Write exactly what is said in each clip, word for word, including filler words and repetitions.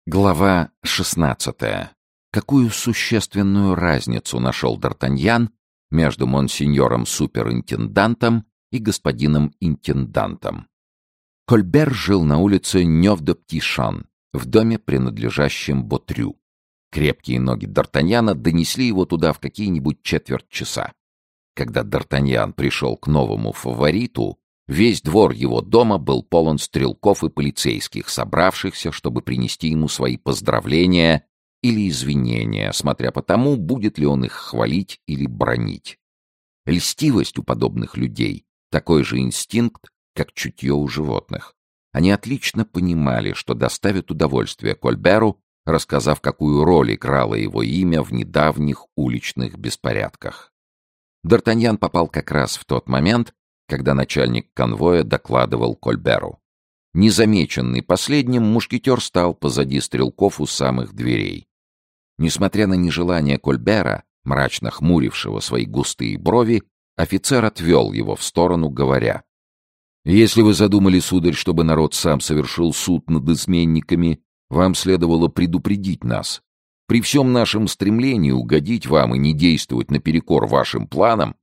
Глава шестнадцатая. Какую существенную разницу нашел Д'Артаньян между монсеньором-суперинтендантом и господином интендантом? Кольбер жил на улице Нёв-де-Птишан, в доме, принадлежащем Ботрю. Крепкие ноги Д'Артаньяна донесли его туда в какие-нибудь четверть часа. Когда Д'Артаньян пришел к новому фавориту, весь двор его дома был полон стрелков и полицейских, собравшихся, чтобы принести ему свои поздравления или извинения, смотря по тому, будет ли он их хвалить или бранить. Льстивость у подобных людей — такой же инстинкт, как чутье у животных. Они отлично понимали, что доставят удовольствие Кольберу, рассказав, какую роль играло его имя в недавних уличных беспорядках. Д'Артаньян попал как раз в тот момент, когда начальник конвоя докладывал Кольберу. Незамеченный последним, мушкетер стал позади стрелков у самых дверей. Несмотря на нежелание Кольбера, мрачно хмурившего свои густые брови, офицер отвел его в сторону, говоря: «Если вы задумали, сударь, чтобы народ сам совершил суд над изменниками, вам следовало предупредить нас. При всем нашем стремлении угодить вам и не действовать наперекор вашим планам,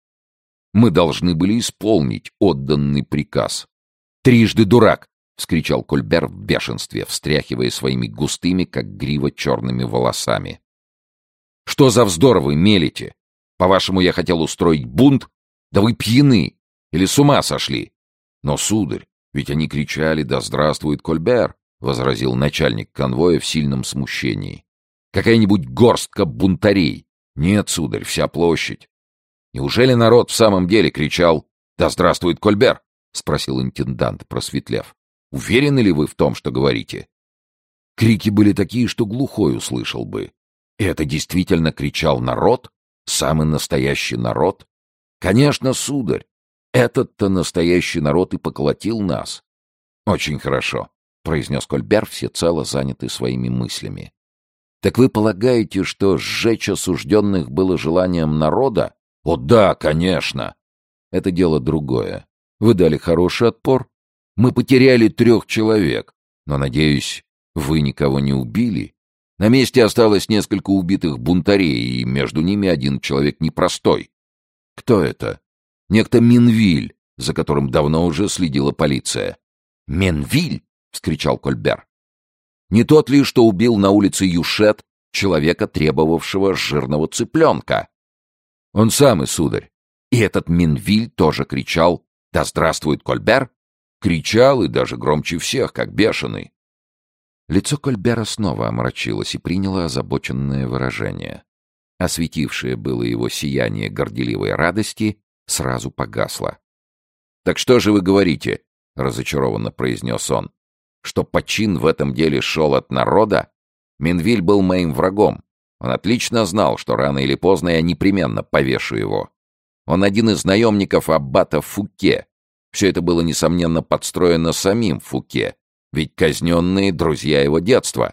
мы должны были исполнить отданный приказ». «Трижды дурак!» — вскричал Кольбер в бешенстве, встряхивая своими густыми, как грива, черными волосами. «Что за вздор вы мелите? По-вашему, я хотел устроить бунт? Да вы пьяны! Или с ума сошли?» «Но, сударь, ведь они кричали: "Да здравствует Кольбер!"» — возразил начальник конвоя в сильном смущении. «Какая-нибудь горстка бунтарей? Нет, сударь, вся площадь». «Неужели народ в самом деле кричал: "Да здравствует Кольбер"?» — спросил интендант, просветлев. «Уверены ли вы в том, что говорите?» Крики были такие, что глухой услышал бы. И это действительно кричал народ? Самый настоящий народ? Конечно, сударь, этот-то настоящий народ и поколотил нас. «Очень хорошо», — произнес Кольбер, всецело занятый своими мыслями. «Так вы полагаете, что сжечь осужденных было желанием народа?» «О да, конечно!» «Это дело другое. Вы дали хороший отпор. Мы потеряли трех человек. Но, надеюсь, вы никого не убили? На месте осталось несколько убитых бунтарей, и между ними один человек непростой. Кто это? Некто Минвиль, за которым давно уже следила полиция». «Минвиль!» — вскричал Кольбер. «Не тот ли, что убил на улице Юшет человека, требовавшего жирного цыпленка?» «Он самый, сударь. И этот Минвиль тоже кричал: "Да здравствует Кольбер"?» Кричал, и даже громче всех, как бешеный. Лицо Кольбера снова омрачилось и приняло озабоченное выражение. Осветившее было его сияние горделивой радости сразу погасло. «Так что же вы говорите?» — разочарованно произнес он. «Что почин в этом деле шел от народа? Минвиль был моим врагом. Он отлично знал, что рано или поздно я непременно повешу его. Он один из наемников аббата Фуке. Все это было, несомненно, подстроено самим Фуке, ведь казненные — друзья его детства».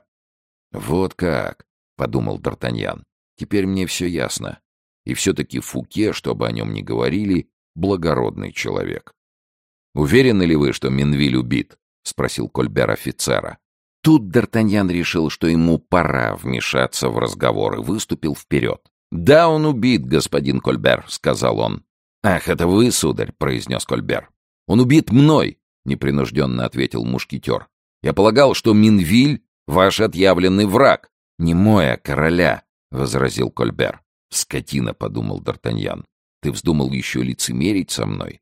«Вот как», — подумал Д'Артаньян, — «теперь мне все ясно. И все-таки Фуке, что бы о нем ни говорили, благородный человек». «Уверены ли вы, что Минвиль убит?» — спросил Кольбер офицера. Тут Д'Артаньян решил, что ему пора вмешаться в разговор, и выступил вперед. «Да, он убит, господин Кольбер», — сказал он. «Ах, это вы, сударь», — произнес Кольбер. «Он убит мной», — непринужденно ответил мушкетер. «Я полагал, что Минвиль — ваш отъявленный враг». «Не мой, а короля», — возразил Кольбер. «Скотина», — подумал Д'Артаньян. «Ты вздумал еще лицемерить со мной?»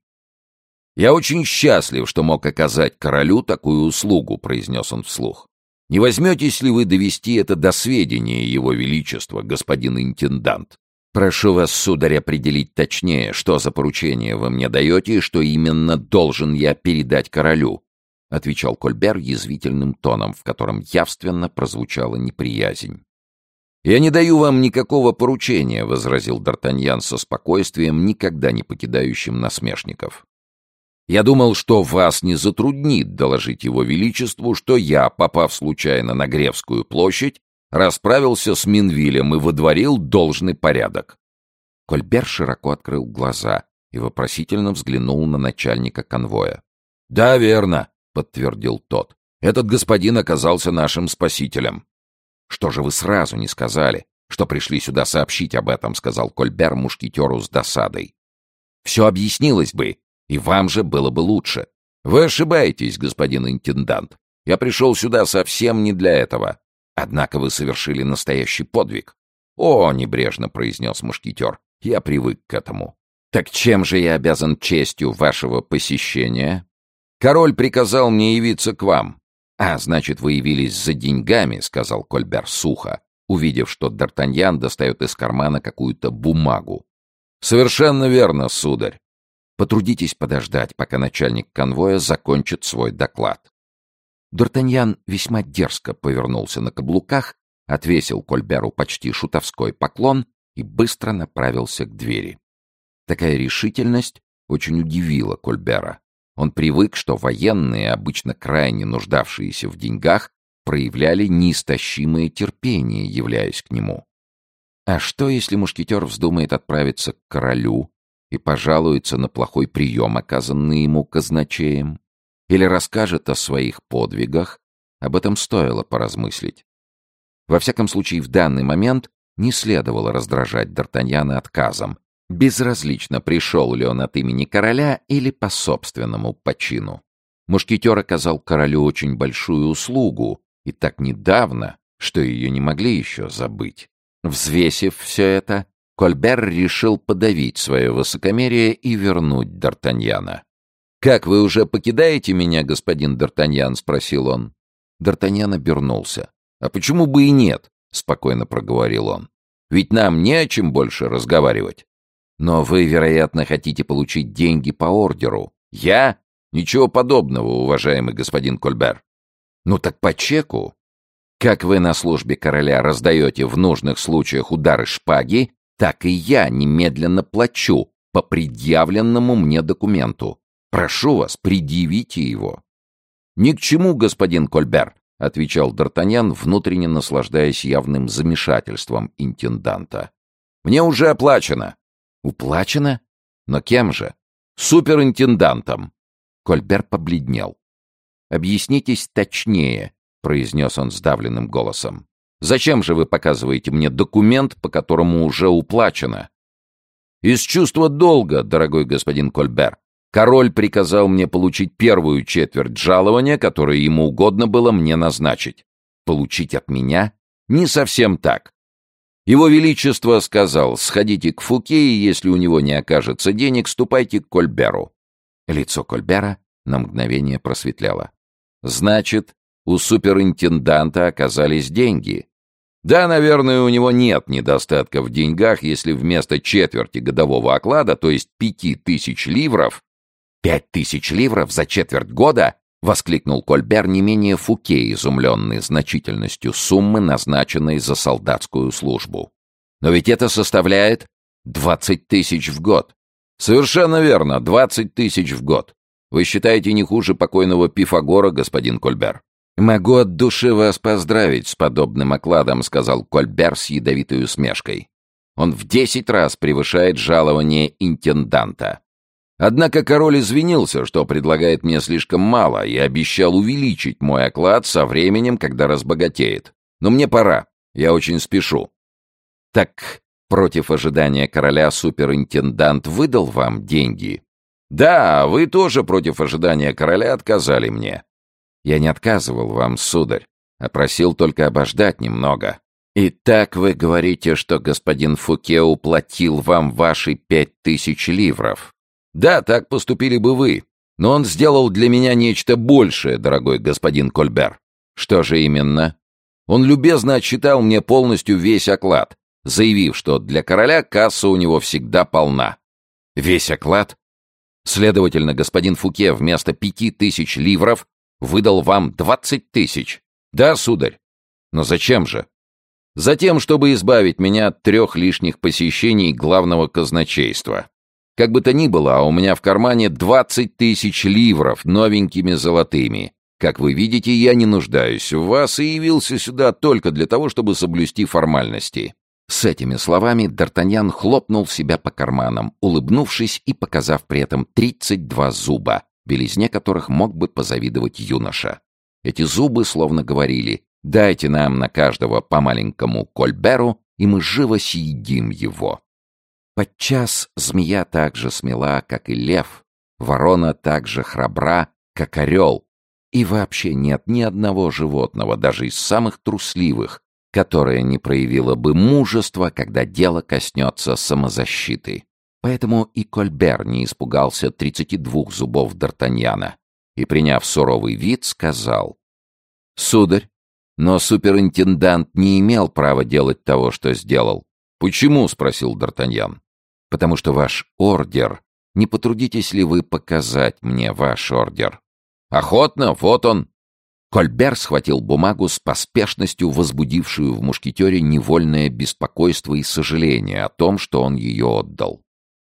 «Я очень счастлив, что мог оказать королю такую услугу», — произнес он вслух. «Не возьметесь ли вы довести это до сведения его величества, господин интендант? Прошу вас, сударь, определить точнее, что за поручение вы мне даете и что именно должен я передать королю», — отвечал Кольбер язвительным тоном, в котором явственно прозвучала неприязнь. «Я не даю вам никакого поручения», — возразил Д'Артаньян со спокойствием, никогда не покидающим насмешников. «Я думал, что вас не затруднит доложить его величеству, что я, попав случайно на Гревскую площадь, расправился с Минвилем и водворил должный порядок». Кольбер широко открыл глаза и вопросительно взглянул на начальника конвоя. «Да, верно», — подтвердил тот. Этот господин оказался нашим спасителем». «Что же вы сразу не сказали, что пришли сюда сообщить об этом?» — сказал Кольбер мушкетеру с досадой. «Все объяснилось бы, и вам же было бы лучше». «Вы ошибаетесь, господин интендант. Я пришел сюда совсем не для этого. Однако вы совершили настоящий подвиг». «О», — небрежно произнес мушкетер, — «я привык к этому». «Так чем же я обязан честью вашего посещения?» «Король приказал мне явиться к вам». «А, значит, вы явились за деньгами», — сказал Кольбер сухо, увидев, что Д'Артаньян достает из кармана какую-то бумагу. «Совершенно верно, сударь. Потрудитесь подождать, пока начальник конвоя закончит свой доклад». Д'Артаньян весьма дерзко повернулся на каблуках, отвесил Кольберу почти шутовской поклон и быстро направился к двери. Такая решительность очень удивила Кольбера. Он привык, что военные, обычно крайне нуждавшиеся в деньгах, проявляли неистощимое терпение, являясь к нему. А что, если мушкетер вздумает отправиться к королю и пожалуется на плохой прием, оказанный ему казначеем? Или расскажет о своих подвигах? Об этом стоило поразмыслить. Во всяком случае, в данный момент не следовало раздражать Д'Артаньяна отказом. Безразлично, пришел ли он от имени короля или по собственному почину. Мушкетер оказал королю очень большую услугу, и так недавно, что ее не могли еще забыть. Взвесив все это, Кольбер решил подавить свое высокомерие и вернуть Д'Артаньяна. «Как, вы уже покидаете меня, господин Д'Артаньян?» — спросил он. Д'Артаньян обернулся. «А почему бы и нет?» — спокойно проговорил он. «Ведь нам не о чем больше разговаривать. Но вы, вероятно, хотите получить деньги по ордеру. Я? Ничего подобного, уважаемый господин Кольбер. Ну так по чеку. Как вы на службе короля раздаете в нужных случаях удары шпаги, так и я немедленно плачу по предъявленному мне документу. Прошу вас, предъявите его». «Ни к чему, господин Кольбер», — отвечал Д'Артаньян, внутренне наслаждаясь явным замешательством интенданта. «Мне уже оплачено». «Уплачено? Но кем же?» «Суперинтендантом». Кольбер побледнел. «Объяснитесь точнее», — произнес он сдавленным голосом. «Зачем же вы показываете мне документ, по которому уже уплачено?» «Из чувства долга, дорогой господин Кольбер. Король приказал мне получить первую четверть жалования, которое ему угодно было мне назначить. Получить от меня? Не совсем так. Его Величество сказал: сходите к Фуке, и если у него не окажется денег, ступайте к Кольберу». Лицо Кольбера на мгновение просветлело. «Значит, у суперинтенданта оказались деньги?» «Да, наверное, у него нет недостатка в деньгах, если вместо четверти годового оклада, то есть пяти тысяч ливров...» «Пять тысяч ливров за четверть года?» — воскликнул Кольбер, не менее Фуке, изумленный значительностью суммы, назначенной за солдатскую службу. «Но ведь это составляет двадцать тысяч в год». «Совершенно верно, двадцать тысяч в год. Вы считаете не хуже покойного Пифагора, господин Кольбер?» «Могу от души вас поздравить с подобным окладом», — сказал Кольбер с ядовитой усмешкой. «Он в десять раз превышает жалование интенданта. Однако король извинился, что предлагает мне слишком мало, и обещал увеличить мой оклад со временем, когда разбогатеет. Но мне пора, я очень спешу». «Так, против ожидания короля суперинтендант выдал вам деньги?» «Да, вы тоже против ожидания короля отказали мне». «Я не отказывал вам, сударь, а просил только обождать немного». «Итак, вы говорите, что господин Фуке уплатил вам ваши пять тысяч ливров?» «Да, так поступили бы вы. Но он сделал для меня нечто большее, дорогой господин Кольбер». «Что же именно?» «Он любезно отчитал мне полностью весь оклад, заявив, что для короля касса у него всегда полна». «Весь оклад? Следовательно, господин Фуке вместо пяти тысяч ливров выдал вам двадцать тысяч?» «Да, сударь». «Но зачем же?» «Затем, чтобы избавить меня от трех лишних посещений главного казначейства. Как бы то ни было, а у меня в кармане двадцать тысяч ливров новенькими золотыми. Как вы видите, я не нуждаюсь в вас и явился сюда только для того, чтобы соблюсти формальности». С этими словами Д'Артаньян хлопнул себя по карманам, улыбнувшись и показав при этом тридцать два зуба, белизне которых мог бы позавидовать юноша. Эти зубы словно говорили: «Дайте нам на каждого по маленькому Кольберу, и мы живо съедим его». Подчас змея так же смела, как и лев, ворона так же храбра, как орел, и вообще нет ни одного животного, даже из самых трусливых, которое не проявило бы мужества, когда дело коснется самозащиты. Поэтому и Кольбер не испугался тридцати двух зубов д'Артаньяна и, приняв суровый вид, сказал: «Сударь, но суперинтендант не имел права делать того, что сделал». «Почему?» — спросил д'Артаньян. «Потому что ваш ордер... Не потрудитесь ли вы показать мне ваш ордер?» «Охотно, вот он». Кольбер схватил бумагу с поспешностью, возбудившую в мушкетере невольное беспокойство и сожаление о том, что он ее отдал.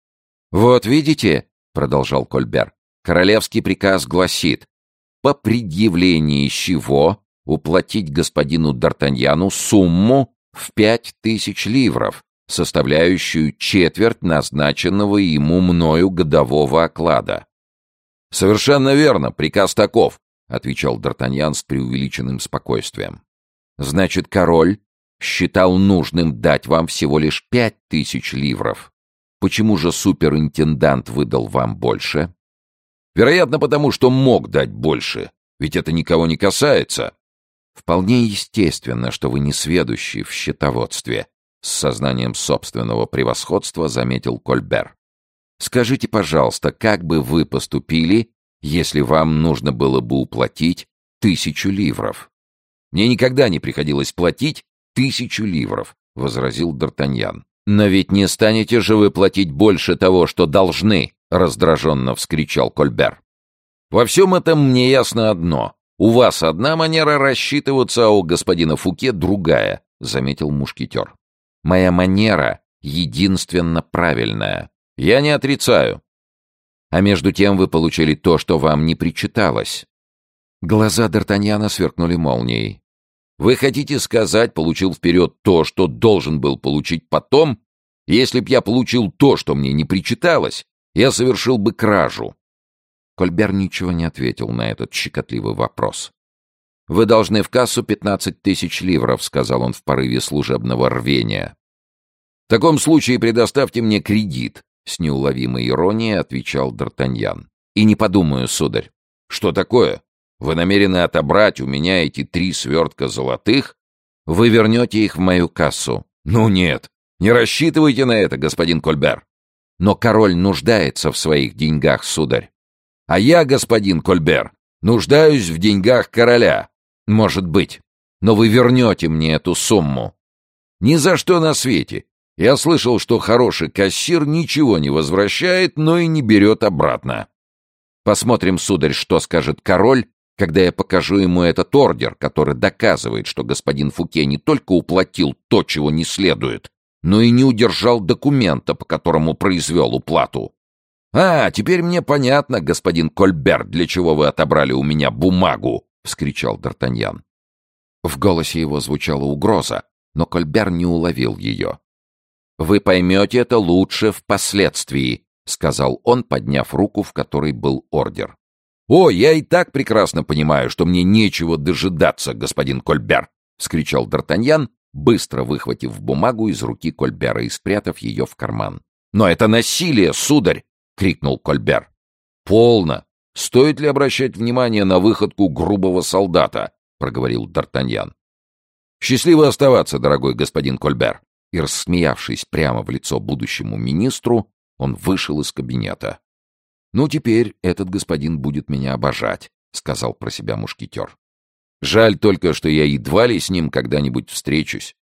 «Вот видите», — продолжал Кольбер, — «королевский приказ гласит: по предъявлении чего уплатить господину д'Артаньяну сумму в пять тысяч ливров, составляющую четверть назначенного ему мною годового оклада». «Совершенно верно, приказ таков», — отвечал д'Артаньян с преувеличенным спокойствием. «Значит, король считал нужным дать вам всего лишь пять тысяч ливров. Почему же суперинтендант выдал вам больше?» «Вероятно, потому что мог дать больше, ведь это никого не касается». «Вполне естественно, что вы не сведущий в счетоводстве», — с сознанием собственного превосходства заметил Кольбер. «Скажите, пожалуйста, как бы вы поступили, если вам нужно было бы уплатить тысячу ливров?» «Мне никогда не приходилось платить тысячу ливров», — возразил д'Артаньян. «Но ведь не станете же вы платить больше того, что должны», — раздраженно вскричал Кольбер. «Во всем этом мне ясно одно. У вас одна манера рассчитываться, а у господина Фуке другая», — заметил мушкетер. «Моя манера единственно правильная. Я не отрицаю. А между тем вы получили то, что вам не причиталось». Глаза д'Артаньяна сверкнули молнией. «Вы хотите сказать, получил вперед то, что должен был получить потом? Если б я получил то, что мне не причиталось, я совершил бы кражу». Кольбер ничего не ответил на этот щекотливый вопрос. «Вы должны в кассу пятнадцать тысяч ливров», — сказал он в порыве служебного рвения. «В таком случае предоставьте мне кредит», — с неуловимой иронией отвечал д'Артаньян. «И не подумаю, сударь». «Что такое? Вы намерены отобрать у меня эти три свертка золотых? Вы вернете их в мою кассу». «Ну нет, не рассчитывайте на это, господин Кольбер». «Но король нуждается в своих деньгах, сударь». «А я, господин Кольбер, нуждаюсь в деньгах короля». «Может быть. Но вы вернете мне эту сумму». «Ни за что на свете. Я слышал, что хороший кассир ничего не возвращает, но и не берет обратно». «Посмотрим, сударь, что скажет король, когда я покажу ему этот ордер, который доказывает, что господин Фуке не только уплатил то, чего не следует, но и не удержал документа, по которому произвел уплату». «А, теперь мне понятно, господин Кольбер, для чего вы отобрали у меня бумагу», — вскричал д'Артаньян. В голосе его звучала угроза, но Кольбер не уловил ее. «Вы поймете это лучше впоследствии», — сказал он, подняв руку, в которой был ордер. «О, я и так прекрасно понимаю, что мне нечего дожидаться, господин Кольбер», — вскричал д'Артаньян, быстро выхватив бумагу из руки Кольбера и спрятав ее в карман. «Но это насилие, сударь!» — крикнул Кольбер. «Полно! Стоит ли обращать внимание на выходку грубого солдата?» — проговорил д'Артаньян. «Счастливо оставаться, дорогой господин Кольбер!» И, рассмеявшись прямо в лицо будущему министру, он вышел из кабинета. «Ну, теперь этот господин будет меня обожать», — сказал про себя мушкетер. «Жаль только, что я едва ли с ним когда-нибудь встречусь.